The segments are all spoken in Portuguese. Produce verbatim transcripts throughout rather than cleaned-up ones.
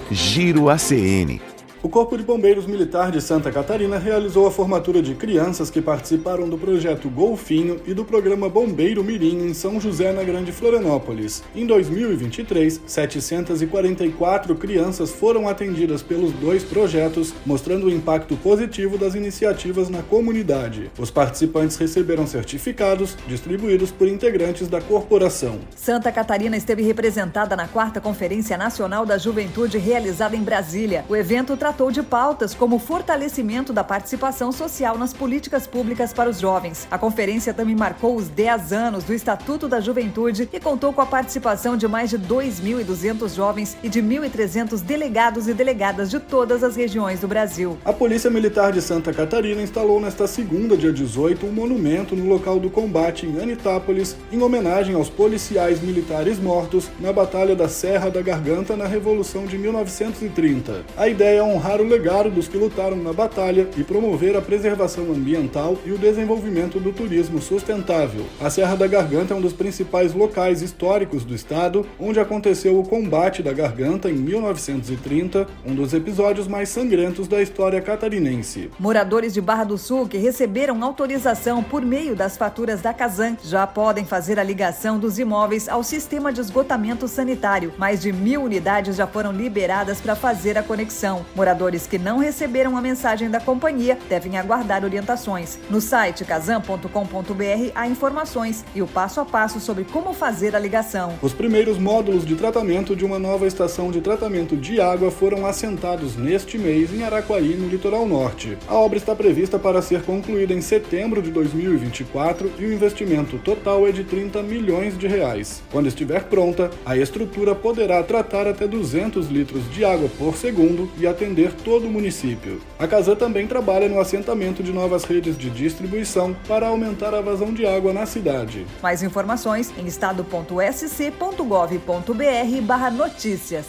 Giro A C N. O Corpo de Bombeiros Militar de Santa Catarina realizou a formatura de crianças que participaram do projeto Golfinho e do programa Bombeiro Mirim em São José, na Grande Florianópolis. Em dois mil e vinte e três, setecentas e quarenta e quatro crianças foram atendidas pelos dois projetos, mostrando o impacto positivo das iniciativas na comunidade. Os participantes receberam certificados distribuídos por integrantes da corporação. Santa Catarina esteve representada na quarta Conferência Nacional da Juventude realizada em Brasília. O evento tratou de pautas como o fortalecimento da participação social nas políticas públicas para os jovens. A conferência também marcou os dez anos do Estatuto da Juventude e contou com a participação de mais de dois mil e duzentos jovens e de mil e trezentos delegados e delegadas de todas as regiões do Brasil. A Polícia Militar de Santa Catarina instalou nesta segunda, dia dezoito, um monumento no local do combate em Anitápolis, em homenagem aos policiais militares mortos na Batalha da Serra da Garganta na Revolução de mil novecentos e trinta. A ideia é honrar o legado dos que lutaram na batalha e promover a preservação ambiental e o desenvolvimento do turismo sustentável. A Serra da Garganta é um dos principais locais históricos do estado, onde aconteceu o combate da Garganta em mil novecentos e trinta, um dos episódios mais sangrentos da história catarinense. Moradores de Barra do Sul que receberam autorização por meio das faturas da Casan já podem fazer a ligação dos imóveis ao sistema de esgotamento sanitário. Mais de mil unidades já foram liberadas para fazer a conexão. Moradores que não receberam a mensagem da companhia devem aguardar orientações. No site casan ponto com ponto br há informações e o passo a passo sobre como fazer a ligação. Os primeiros módulos de tratamento de uma nova estação de tratamento de água foram assentados neste mês em Araquari, no litoral norte. A obra está prevista para ser concluída em setembro de dois mil e vinte e quatro e o investimento total é de trinta milhões de reais. Quando estiver pronta, a estrutura poderá tratar até duzentos litros de água por segundo e atender todo o município. A Casan também trabalha no assentamento de novas redes de distribuição para aumentar a vazão de água na cidade. Mais informações em estado ponto s c ponto gov ponto br barra notícias.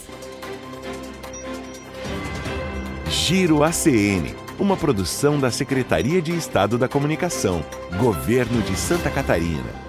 Giro A C N, uma produção da Secretaria de Estado da Comunicação, Governo de Santa Catarina.